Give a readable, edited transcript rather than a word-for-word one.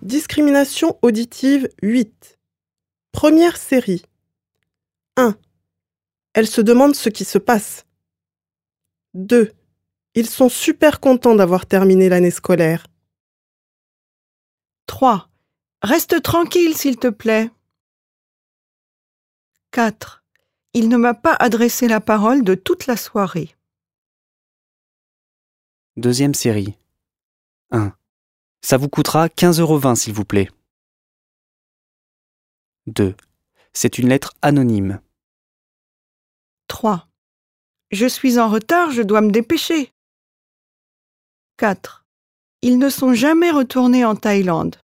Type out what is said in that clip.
Discrimination auditive 8. Première série. 1. Elle se demande ce qui se passe. 2. Ils sont super contents d'avoir terminé l'année scolaire. 3. Reste tranquille, s'il te plaît. 4. Il ne m'a pas adressé la parole de toute la soirée. Deuxième série. 1. Ça vous coûtera 15,20 € s'il vous plaît. 2. C'est une lettre anonyme. 3. Je suis en retard, je dois me dépêcher. 4. Ils ne sont jamais retournés en Thaïlande.